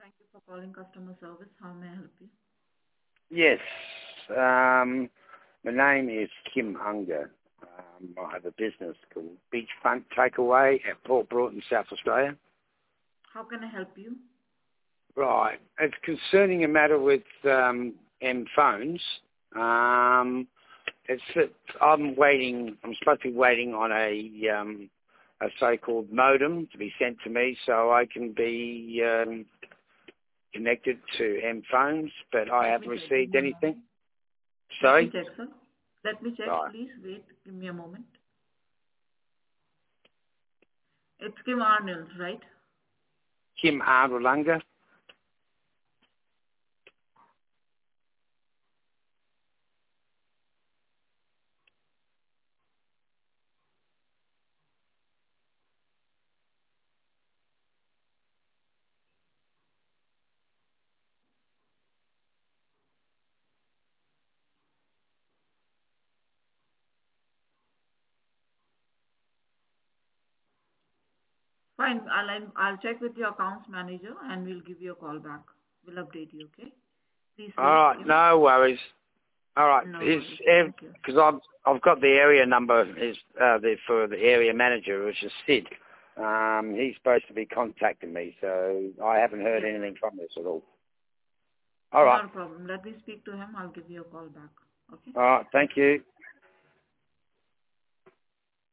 Thank you for calling customer service. How may I help you? Yes. My name is Kim Unger. I have a business called Beachfront Takeaway at Port Broughton, South Australia. How can I help you? Right. It's concerning a matter with M phones. It's that I'm supposed to be waiting on a so-called modem to be sent to me so I can be connected to M phones, but I Let haven't me check. Give received me a anything. moment. Let me Sorry? check, sir. Let me check. Right. Please wait. Give me a moment. It's Kim Arnold, right? Kim Arnold. Fine. I'll check with your accounts manager and we'll give you a call back. We'll update you, okay? Please All wait. right, no worries. All right, No is worries. Thank you. because I've got the area number is for the area manager, which is Sid. He's supposed to be contacting me, so I haven't heard Yes, anything from this at all. All right, not a problem. Let me speak to him. I'll give you a call back. Okay? all right. Thank you.